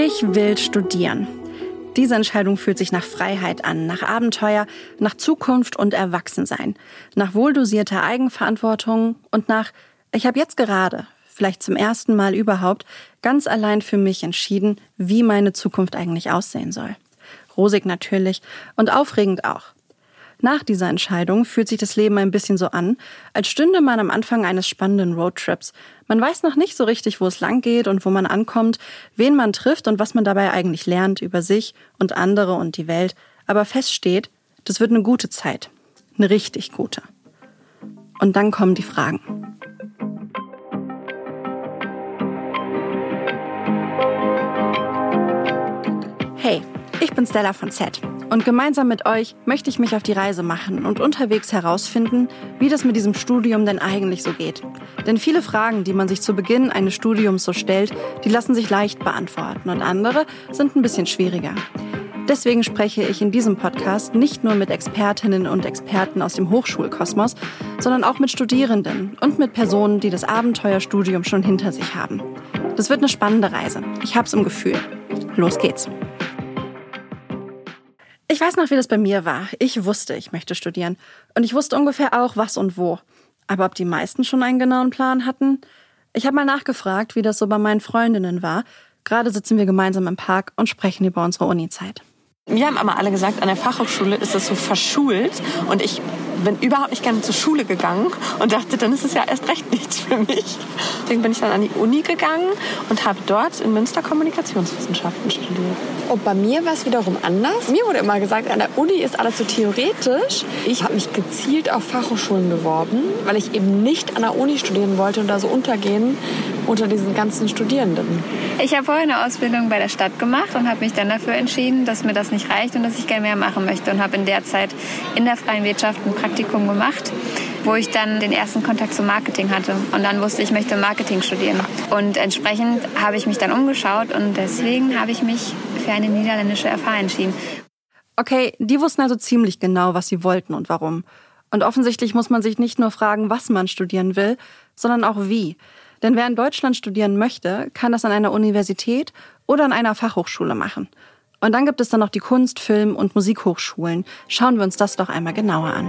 Ich will studieren. Diese Entscheidung fühlt sich nach Freiheit an, nach Abenteuer, nach Zukunft und Erwachsensein, nach wohldosierter Eigenverantwortung und nach, ich habe jetzt gerade, vielleicht zum ersten Mal überhaupt, ganz allein für mich entschieden, wie meine Zukunft eigentlich aussehen soll. Rosig natürlich und aufregend auch. Nach dieser Entscheidung fühlt sich das Leben ein bisschen so an, als stünde man am Anfang eines spannenden Roadtrips. Man weiß noch nicht so richtig, wo es lang geht und wo man ankommt, wen man trifft und was man dabei eigentlich lernt über sich und andere und die Welt. Aber fest steht, das wird eine gute Zeit. Eine richtig gute. Und dann kommen die Fragen. Hey, ich bin Stella von Z. Und gemeinsam mit euch möchte ich mich auf die Reise machen und unterwegs herausfinden, wie das mit diesem Studium denn eigentlich so geht. Denn viele Fragen, die man sich zu Beginn eines Studiums so stellt, die lassen sich leicht beantworten und andere sind ein bisschen schwieriger. Deswegen spreche ich in diesem Podcast nicht nur mit Expertinnen und Experten aus dem Hochschulkosmos, sondern auch mit Studierenden und mit Personen, die das Abenteuerstudium schon hinter sich haben. Das wird eine spannende Reise. Ich hab's im Gefühl. Los geht's. Ich weiß noch, wie das bei mir war. Ich wusste, ich möchte studieren. Und ich wusste ungefähr auch, was und wo. Aber ob die meisten schon einen genauen Plan hatten? Ich habe mal nachgefragt, wie das so bei meinen Freundinnen war. Gerade sitzen wir gemeinsam im Park und sprechen über unsere Uni-Zeit. Wir haben aber alle gesagt, an der Fachhochschule ist das so verschult. Und ich bin überhaupt nicht gerne zur Schule gegangen und dachte, dann ist es ja erst recht nichts für mich. Deswegen bin ich dann an die Uni gegangen und habe dort in Münster Kommunikationswissenschaften studiert. Und bei mir war es wiederum anders. Mir wurde immer gesagt, an der Uni ist alles so theoretisch. Ich habe mich gezielt auf Fachhochschulen beworben, weil ich eben nicht an der Uni studieren wollte und da so untergehen unter diesen ganzen Studierenden. Ich habe vorher eine Ausbildung bei der Stadt gemacht und habe mich dann dafür entschieden, dass mir das nicht reicht und dass ich gerne mehr machen möchte. Und habe in der Zeit in der freien Wirtschaft ein Praktikum gemacht, wo ich dann den ersten Kontakt zum Marketing hatte. Und dann wusste ich möchte Marketing studieren. Und entsprechend habe ich mich dann umgeschaut und deswegen habe ich mich für eine niederländische FH entschieden. Okay, die wussten also ziemlich genau, was sie wollten und warum. Und offensichtlich muss man sich nicht nur fragen, was man studieren will, sondern auch wie. Denn wer in Deutschland studieren möchte, kann das an einer Universität oder an einer Fachhochschule machen. Und dann gibt es dann noch die Kunst-, Film- und Musikhochschulen. Schauen wir uns das doch einmal genauer an.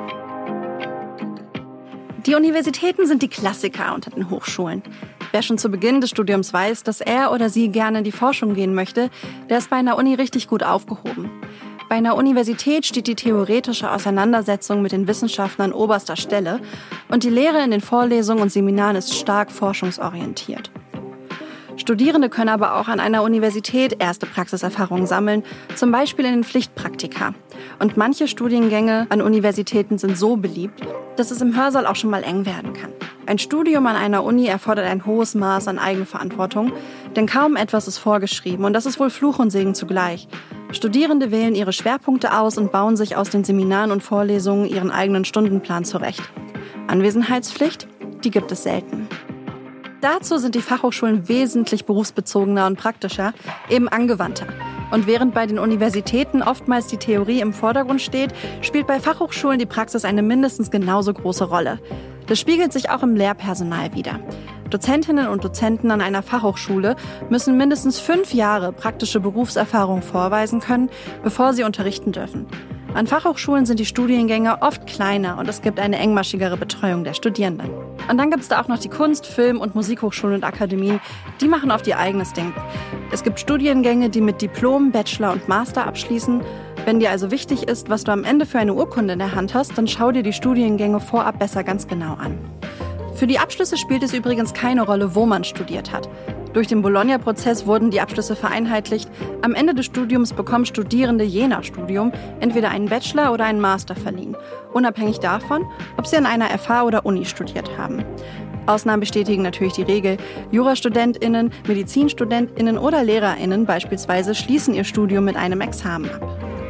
Die Universitäten sind die Klassiker unter den Hochschulen. Wer schon zu Beginn des Studiums weiß, dass er oder sie gerne in die Forschung gehen möchte, der ist bei einer Uni richtig gut aufgehoben. Bei einer Universität steht die theoretische Auseinandersetzung mit den Wissenschaften an oberster Stelle und die Lehre in den Vorlesungen und Seminaren ist stark forschungsorientiert. Studierende können aber auch an einer Universität erste Praxiserfahrungen sammeln, zum Beispiel in den Pflichtpraktika. Und manche Studiengänge an Universitäten sind so beliebt, dass es im Hörsaal auch schon mal eng werden kann. Ein Studium an einer Uni erfordert ein hohes Maß an Eigenverantwortung, denn kaum etwas ist vorgeschrieben und das ist wohl Fluch und Segen zugleich. Studierende wählen ihre Schwerpunkte aus und bauen sich aus den Seminaren und Vorlesungen ihren eigenen Stundenplan zurecht. Anwesenheitspflicht, die gibt es selten. Dazu sind die Fachhochschulen wesentlich berufsbezogener und praktischer, eben angewandter. Und während bei den Universitäten oftmals die Theorie im Vordergrund steht, spielt bei Fachhochschulen die Praxis eine mindestens genauso große Rolle. Das spiegelt sich auch im Lehrpersonal wider. Dozentinnen und Dozenten an einer Fachhochschule müssen mindestens 5 Jahre praktische Berufserfahrung vorweisen können, bevor sie unterrichten dürfen. An Fachhochschulen sind die Studiengänge oft kleiner und es gibt eine engmaschigere Betreuung der Studierenden. Und dann gibt es da auch noch die Kunst-, Film- und Musikhochschulen und Akademien, die machen oft ihr eigenes Ding. Es gibt Studiengänge, die mit Diplom, Bachelor und Master abschließen. Wenn dir also wichtig ist, was du am Ende für eine Urkunde in der Hand hast, dann schau dir die Studiengänge vorab besser ganz genau an. Für die Abschlüsse spielt es übrigens keine Rolle, wo man studiert hat. Durch den Bologna-Prozess wurden die Abschlüsse vereinheitlicht. Am Ende des Studiums bekommen Studierende je nach Studium entweder einen Bachelor oder einen Master verliehen, unabhängig davon, ob sie an einer FH oder Uni studiert haben. Ausnahmen bestätigen natürlich die Regel. JurastudentInnen, MedizinstudentInnen oder LehrerInnen beispielsweise schließen ihr Studium mit einem Examen ab.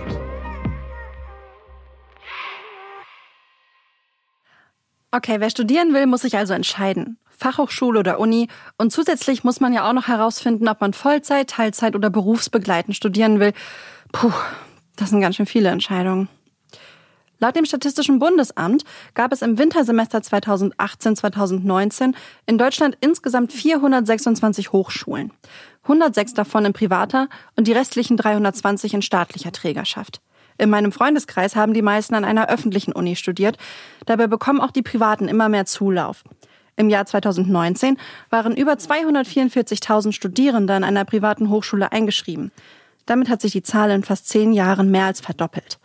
Okay, wer studieren will, muss sich also entscheiden. Fachhochschule oder Uni. Und zusätzlich muss man ja auch noch herausfinden, ob man Vollzeit, Teilzeit oder berufsbegleitend studieren will. Puh, das sind ganz schön viele Entscheidungen. Laut dem Statistischen Bundesamt gab es im Wintersemester 2018/2019 in Deutschland insgesamt 426 Hochschulen. 106 davon in privater und die restlichen 320 in staatlicher Trägerschaft. In meinem Freundeskreis haben die meisten an einer öffentlichen Uni studiert. Dabei bekommen auch die Privaten immer mehr Zulauf. Im Jahr 2019 waren über 244.000 Studierende an einer privaten Hochschule eingeschrieben. Damit hat sich die Zahl in fast 10 Jahren mehr als verdoppelt.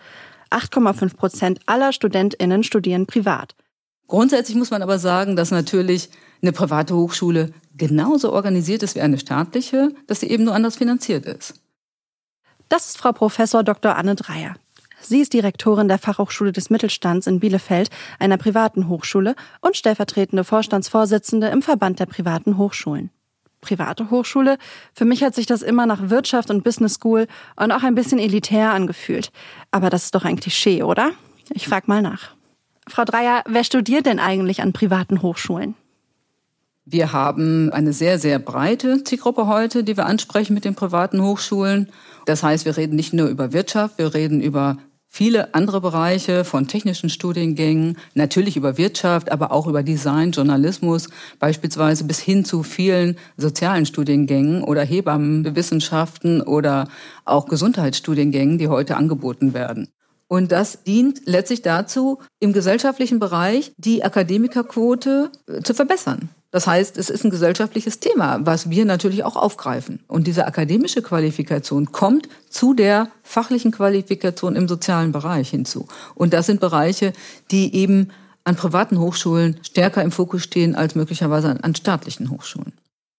8,5% aller StudentInnen studieren privat. Grundsätzlich muss man aber sagen, dass natürlich eine private Hochschule genauso organisiert ist wie eine staatliche, dass sie eben nur anders finanziert ist. Das ist Frau Professor Dr. Anne Dreyer. Sie ist Direktorin der Fachhochschule des Mittelstands in Bielefeld, einer privaten Hochschule, und stellvertretende Vorstandsvorsitzende im Verband der privaten Hochschulen. Private Hochschule? Für mich hat sich das immer nach Wirtschaft und Business School und auch ein bisschen elitär angefühlt. Aber das ist doch ein Klischee, oder? Ich frag mal nach. Frau Dreyer, wer studiert denn eigentlich an privaten Hochschulen? Wir haben eine sehr, sehr breite Zielgruppe heute, die wir ansprechen mit den privaten Hochschulen. Das heißt, wir reden nicht nur über Wirtschaft, wir reden über viele andere Bereiche von technischen Studiengängen, natürlich über Wirtschaft, aber auch über Design, Journalismus, beispielsweise bis hin zu vielen sozialen Studiengängen oder Hebammenwissenschaften oder auch Gesundheitsstudiengängen, die heute angeboten werden. Und das dient letztlich dazu, im gesellschaftlichen Bereich die Akademikerquote zu verbessern. Das heißt, es ist ein gesellschaftliches Thema, was wir natürlich auch aufgreifen. Und diese akademische Qualifikation kommt zu der fachlichen Qualifikation im sozialen Bereich hinzu. Und das sind Bereiche, die eben an privaten Hochschulen stärker im Fokus stehen als möglicherweise an staatlichen Hochschulen.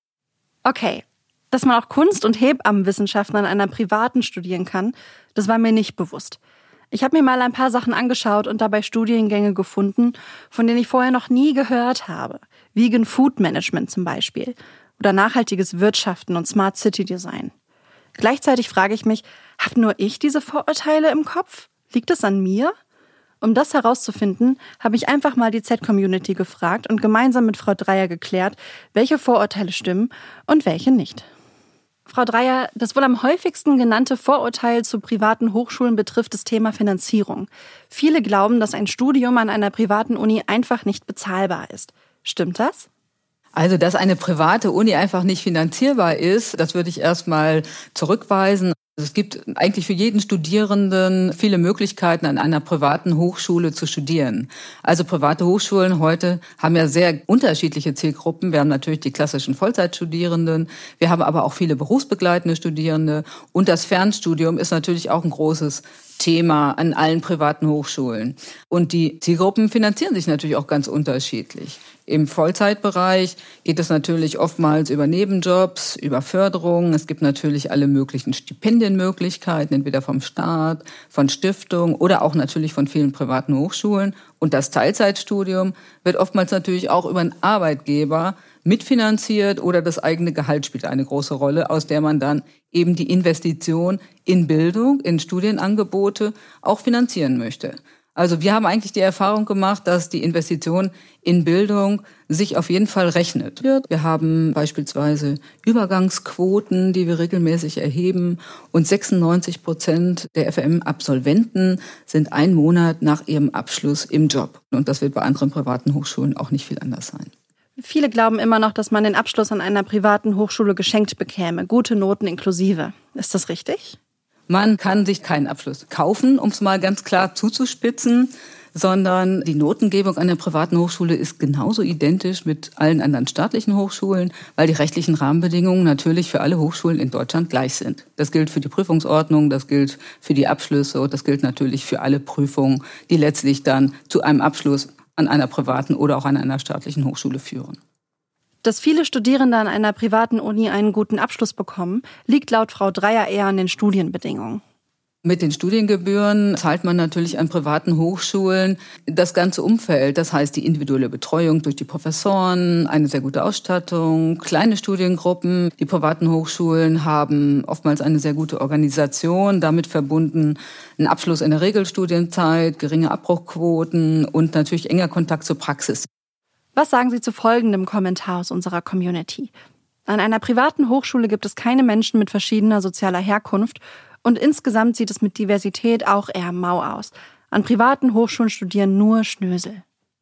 Okay, dass man auch Kunst- und Hebammenwissenschaften an einer privaten studieren kann, das war mir nicht bewusst. Ich habe mir mal ein paar Sachen angeschaut und dabei Studiengänge gefunden, von denen ich vorher noch nie gehört habe. Vegan Food Management zum Beispiel oder nachhaltiges Wirtschaften und Smart City Design. Gleichzeitig frage ich mich, habe nur ich diese Vorurteile im Kopf? Liegt es an mir? Um das herauszufinden, habe ich einfach mal die Z-Community gefragt und gemeinsam mit Frau Dreyer geklärt, welche Vorurteile stimmen und welche nicht. Frau Dreyer, das wohl am häufigsten genannte Vorurteil zu privaten Hochschulen betrifft das Thema Finanzierung. Viele glauben, dass ein Studium an einer privaten Uni einfach nicht bezahlbar ist. Stimmt das? Also, dass eine private Uni einfach nicht finanzierbar ist, das würde ich erstmal zurückweisen. Es gibt eigentlich für jeden Studierenden viele Möglichkeiten, an einer privaten Hochschule zu studieren. Also private Hochschulen heute haben ja sehr unterschiedliche Zielgruppen. Wir haben natürlich die klassischen Vollzeitstudierenden, wir haben aber auch viele berufsbegleitende Studierende. Und das Fernstudium ist natürlich auch ein großes Thema an allen privaten Hochschulen. Und die Zielgruppen finanzieren sich natürlich auch ganz unterschiedlich. Im Vollzeitbereich geht es natürlich oftmals über Nebenjobs, über Förderungen. Es gibt natürlich alle möglichen Stipendienmöglichkeiten, entweder vom Staat, von Stiftungen oder auch natürlich von vielen privaten Hochschulen. Und das Teilzeitstudium wird oftmals natürlich auch über einen Arbeitgeber mitfinanziert oder das eigene Gehalt spielt eine große Rolle, aus der man dann eben die Investition in Bildung, in Studienangebote auch finanzieren möchte. Also wir haben eigentlich die Erfahrung gemacht, dass die Investition in Bildung sich auf jeden Fall rechnet. Wir haben beispielsweise Übergangsquoten, die wir regelmäßig erheben, und 96% der FRM-Absolventen sind 1 Monat nach ihrem Abschluss im Job. Und das wird bei anderen privaten Hochschulen auch nicht viel anders sein. Viele glauben immer noch, dass man den Abschluss an einer privaten Hochschule geschenkt bekäme, gute Noten inklusive. Ist das richtig? Man kann sich keinen Abschluss kaufen, um es mal ganz klar zuzuspitzen, sondern die Notengebung an der privaten Hochschule ist genauso identisch mit allen anderen staatlichen Hochschulen, weil die rechtlichen Rahmenbedingungen natürlich für alle Hochschulen in Deutschland gleich sind. Das gilt für die Prüfungsordnung, das gilt für die Abschlüsse und das gilt natürlich für alle Prüfungen, die letztlich dann zu einem Abschluss an einer privaten oder auch an einer staatlichen Hochschule führen. Dass viele Studierende an einer privaten Uni einen guten Abschluss bekommen, liegt laut Frau Dreyer eher an den Studienbedingungen. Mit den Studiengebühren zahlt man natürlich an privaten Hochschulen das ganze Umfeld. Das heißt, die individuelle Betreuung durch die Professoren, eine sehr gute Ausstattung, kleine Studiengruppen. Die privaten Hochschulen haben oftmals eine sehr gute Organisation, damit verbunden einen Abschluss in der Regelstudienzeit, geringe Abbruchquoten und natürlich enger Kontakt zur Praxis. Was sagen Sie zu folgendem Kommentar aus unserer Community? An einer privaten Hochschule gibt es keine Menschen mit verschiedener sozialer Herkunft und insgesamt sieht es mit Diversität auch eher mau aus. An privaten Hochschulen studieren nur Schnösel.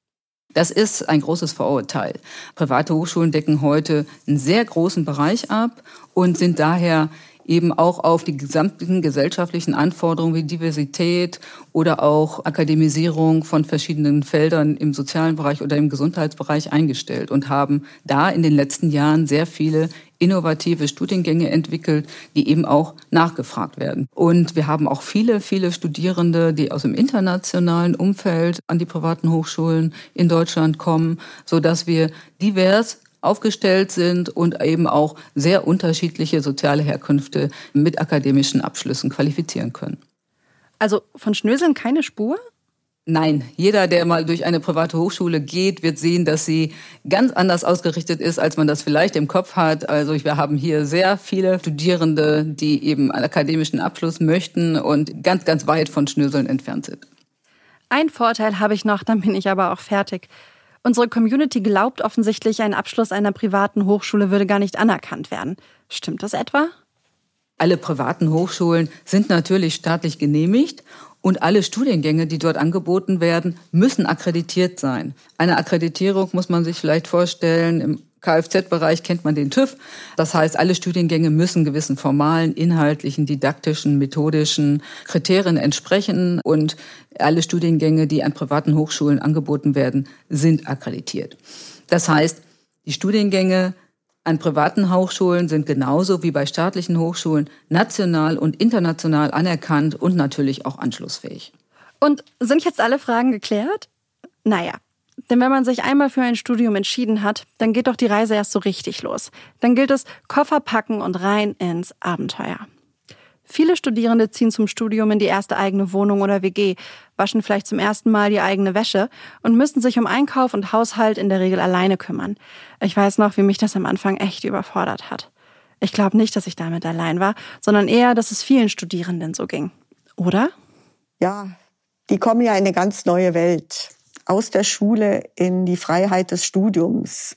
Das ist ein großes Vorurteil. Private Hochschulen decken heute einen sehr großen Bereich ab und sind daher eben auch auf die gesamten gesellschaftlichen Anforderungen wie Diversität oder auch Akademisierung von verschiedenen Feldern im sozialen Bereich oder im Gesundheitsbereich eingestellt und haben da in den letzten Jahren sehr viele innovative Studiengänge entwickelt, die eben auch nachgefragt werden. Und wir haben auch viele Studierende, die aus dem internationalen Umfeld an die privaten Hochschulen in Deutschland kommen, sodass wir divers aufgestellt sind und eben auch sehr unterschiedliche soziale Herkünfte mit akademischen Abschlüssen qualifizieren können. Also von Schnöseln keine Spur? Nein, jeder, der mal durch eine private Hochschule geht, wird sehen, dass sie ganz anders ausgerichtet ist, als man das vielleicht im Kopf hat. Also wir haben hier sehr viele Studierende, die eben einen akademischen Abschluss möchten und ganz weit von Schnöseln entfernt sind. Einen Vorteil habe ich noch, dann bin ich aber auch fertig. Unsere Community glaubt offensichtlich, ein Abschluss einer privaten Hochschule würde gar nicht anerkannt werden. Stimmt das etwa? Alle privaten Hochschulen sind natürlich staatlich genehmigt und alle Studiengänge, die dort angeboten werden, müssen akkreditiert sein. Eine Akkreditierung muss man sich vielleicht vorstellen, im Kfz-Bereich kennt man den TÜV. Das heißt, alle Studiengänge müssen gewissen formalen, inhaltlichen, didaktischen, methodischen Kriterien entsprechen und alle Studiengänge, die an privaten Hochschulen angeboten werden, sind akkreditiert. Das heißt, die Studiengänge an privaten Hochschulen sind genauso wie bei staatlichen Hochschulen national und international anerkannt und natürlich auch anschlussfähig. Und sind jetzt alle Fragen geklärt? Naja. Denn wenn man sich einmal für ein Studium entschieden hat, dann geht doch die Reise erst so richtig los. Dann gilt es, Koffer packen und rein ins Abenteuer. Viele Studierende ziehen zum Studium in die erste eigene Wohnung oder WG, waschen vielleicht zum ersten Mal die eigene Wäsche und müssen sich um Einkauf und Haushalt in der Regel alleine kümmern. Ich weiß noch, wie mich das am Anfang echt überfordert hat. Ich glaube nicht, dass ich damit allein war, sondern eher, dass es vielen Studierenden so ging. Oder? Ja, die kommen ja in eine ganz neue Welt. Aus der Schule in die Freiheit des Studiums.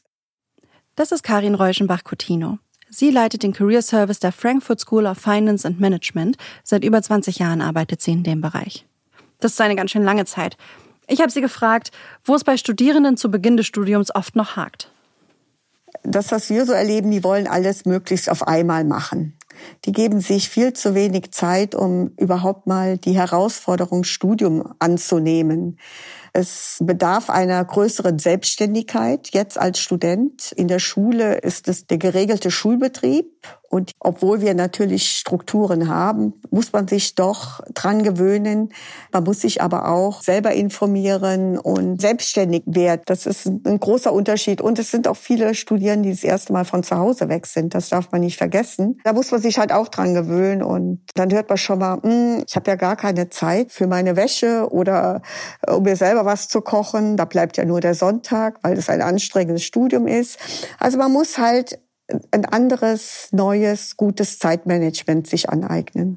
Das ist Karin Reuschenbach-Coutinho. Sie leitet den Career Service der Frankfurt School of Finance and Management. Seit über 20 Jahren arbeitet sie in dem Bereich. Das ist eine ganz schön lange Zeit. Ich habe sie gefragt, wo es bei Studierenden zu Beginn des Studiums oft noch hakt. Das, was wir so erleben, die wollen alles möglichst auf einmal machen. Die geben sich viel zu wenig Zeit, um überhaupt mal die Herausforderung Studium anzunehmen. Es bedarf einer größeren Selbstständigkeit jetzt als Student. In der Schule ist es der geregelte Schulbetrieb. Und obwohl wir natürlich Strukturen haben, muss man sich doch dran gewöhnen. Man muss sich aber auch selber informieren und selbstständig werden. Das ist ein großer Unterschied. Und es sind auch viele Studierende, die das erste Mal von zu Hause weg sind. Das darf man nicht vergessen. Da muss man sich halt auch dran gewöhnen. Und dann hört man schon mal, ich habe ja gar keine Zeit für meine Wäsche oder um mir selber was zu kochen. Da bleibt ja nur der Sonntag, weil das ein anstrengendes Studium ist. Also man muss halt ein anderes, neues, gutes Zeitmanagement sich aneignen.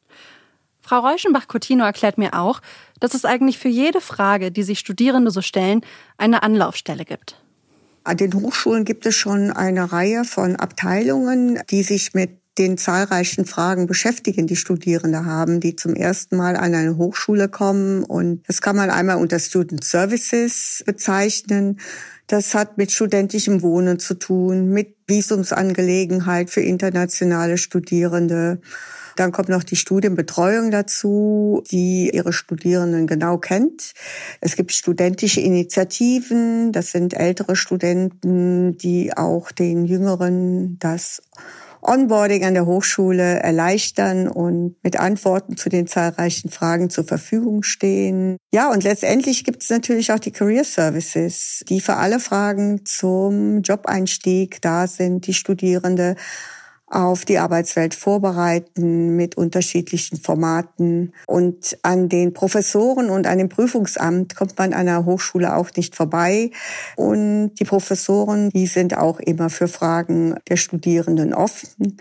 Frau Reuschenbach-Coutinho erklärt mir auch, dass es eigentlich für jede Frage, die sich Studierende so stellen, eine Anlaufstelle gibt. An den Hochschulen gibt es schon eine Reihe von Abteilungen, die sich mit den zahlreichen Fragen beschäftigen, die Studierende haben, die zum ersten Mal an eine Hochschule kommen. Und das kann man einmal unter Student Services bezeichnen. Das hat mit studentischem Wohnen zu tun, mit Visumsangelegenheit für internationale Studierende. Dann kommt noch die Studienbetreuung dazu, die ihre Studierenden genau kennt. Es gibt studentische Initiativen, das sind ältere Studenten, die auch den Jüngeren das Onboarding an der Hochschule erleichtern und mit Antworten zu den zahlreichen Fragen zur Verfügung stehen. Ja, und letztendlich gibt es natürlich auch die Career Services, die für alle Fragen zum Jobeinstieg da sind, die Studierende auf die Arbeitswelt vorbereiten mit unterschiedlichen Formaten. Und an den Professoren und an dem Prüfungsamt kommt man an der Hochschule auch nicht vorbei. Und die Professoren, die sind auch immer für Fragen der Studierenden offen.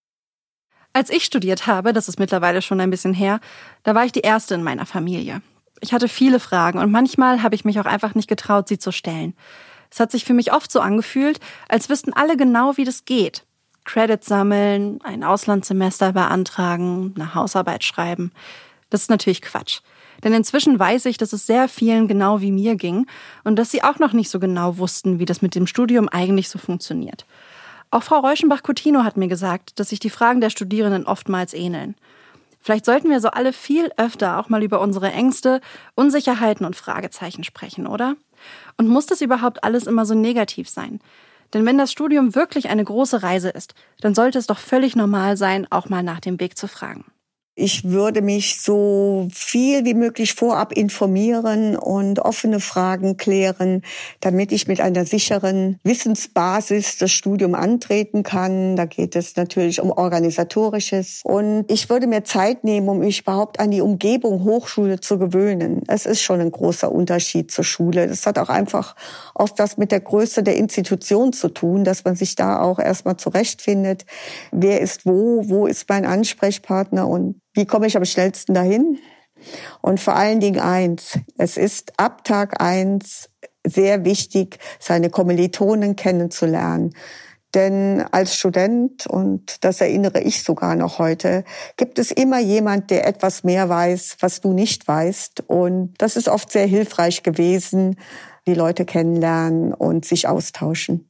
Als ich studiert habe, das ist mittlerweile schon ein bisschen her, da war ich die Erste in meiner Familie. Ich hatte viele Fragen und manchmal habe ich mich auch einfach nicht getraut, sie zu stellen. Es hat sich für mich oft so angefühlt, als wüssten alle genau, wie das geht. Credits sammeln, ein Auslandssemester beantragen, eine Hausarbeit schreiben. Das ist natürlich Quatsch. Denn inzwischen weiß ich, dass es sehr vielen genau wie mir ging und dass sie auch noch nicht so genau wussten, wie das mit dem Studium eigentlich so funktioniert. Auch Frau Reuschenbach-Coutinho hat mir gesagt, dass sich die Fragen der Studierenden oftmals ähneln. Vielleicht sollten wir so alle viel öfter auch mal über unsere Ängste, Unsicherheiten und Fragezeichen sprechen, oder? Und muss das überhaupt alles immer so negativ sein? Denn wenn das Studium wirklich eine große Reise ist, dann sollte es doch völlig normal sein, auch mal nach dem Weg zu fragen. Ich würde mich so viel wie möglich vorab informieren und offene Fragen klären, damit ich mit einer sicheren Wissensbasis das Studium antreten kann. Da geht es natürlich um Organisatorisches. Und ich würde mir Zeit nehmen, um mich überhaupt an die Umgebung Hochschule zu gewöhnen. Es ist schon ein großer Unterschied zur Schule. Das hat auch einfach oft was mit der Größe der Institution zu tun, dass man sich da auch erstmal zurechtfindet. Wer ist wo ist mein Ansprechpartner und wie komme ich am schnellsten dahin? Und vor allen Dingen eins, es ist ab Tag 1 sehr wichtig, seine Kommilitonen kennenzulernen. Denn als Student, und das erinnere ich sogar noch heute, gibt es immer jemand, der etwas mehr weiß, was du nicht weißt. Und das ist oft sehr hilfreich gewesen, die Leute kennenlernen und sich austauschen.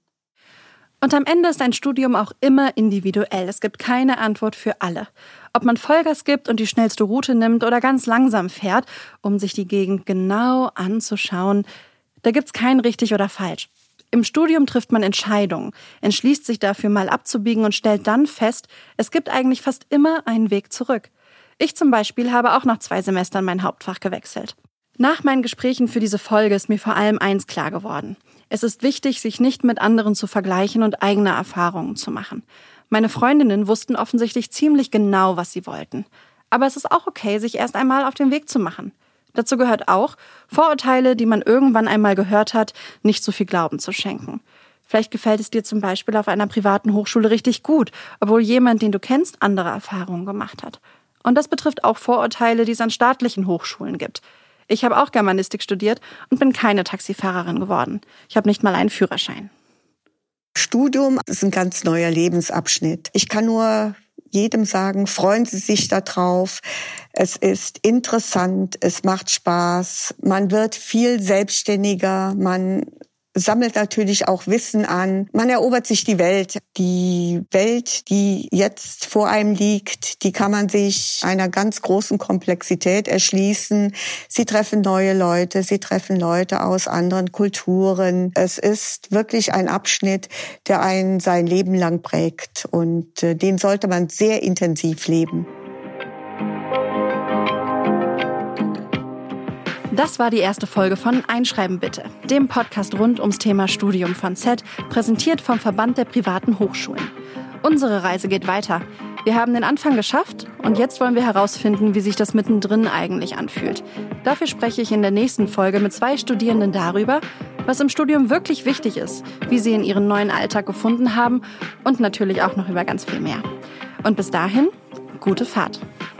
Und am Ende ist ein Studium auch immer individuell. Es gibt keine Antwort für alle. Ob man Vollgas gibt und die schnellste Route nimmt oder ganz langsam fährt, um sich die Gegend genau anzuschauen, da gibt's kein richtig oder falsch. Im Studium trifft man Entscheidungen, entschließt sich dafür mal abzubiegen und stellt dann fest, es gibt eigentlich fast immer einen Weg zurück. Ich zum Beispiel habe auch nach 2 Semestern mein Hauptfach gewechselt. Nach meinen Gesprächen für diese Folge ist mir vor allem eins klar geworden. Es ist wichtig, sich nicht mit anderen zu vergleichen und eigene Erfahrungen zu machen. Meine Freundinnen wussten offensichtlich ziemlich genau, was sie wollten. Aber es ist auch okay, sich erst einmal auf den Weg zu machen. Dazu gehört auch, Vorurteile, die man irgendwann einmal gehört hat, nicht so viel Glauben zu schenken. Vielleicht gefällt es dir zum Beispiel auf einer privaten Hochschule richtig gut, obwohl jemand, den du kennst, andere Erfahrungen gemacht hat. Und das betrifft auch Vorurteile, die es an staatlichen Hochschulen gibt. Ich habe auch Germanistik studiert und bin keine Taxifahrerin geworden. Ich habe nicht mal einen Führerschein. Studium ist ein ganz neuer Lebensabschnitt. Ich kann nur jedem sagen, freuen Sie sich da drauf. Es ist interessant, es macht Spaß. Man wird viel selbstständiger, man sammelt natürlich auch Wissen an. Man erobert sich die Welt. Die Welt, die jetzt vor einem liegt, die kann man sich einer ganz großen Komplexität erschließen. Sie treffen neue Leute, sie treffen Leute aus anderen Kulturen. Es ist wirklich ein Abschnitt, der einen sein Leben lang prägt. Und den sollte man sehr intensiv leben. Das war die erste Folge von Einschreiben bitte, dem Podcast rund ums Thema Studium von Z, präsentiert vom Verband der privaten Hochschulen. Unsere Reise geht weiter. Wir haben den Anfang geschafft und jetzt wollen wir herausfinden, wie sich das mittendrin eigentlich anfühlt. Dafür spreche ich in der nächsten Folge mit 2 Studierenden darüber, was im Studium wirklich wichtig ist, wie sie in ihren neuen Alltag gefunden haben und natürlich auch noch über ganz viel mehr. Und bis dahin, gute Fahrt.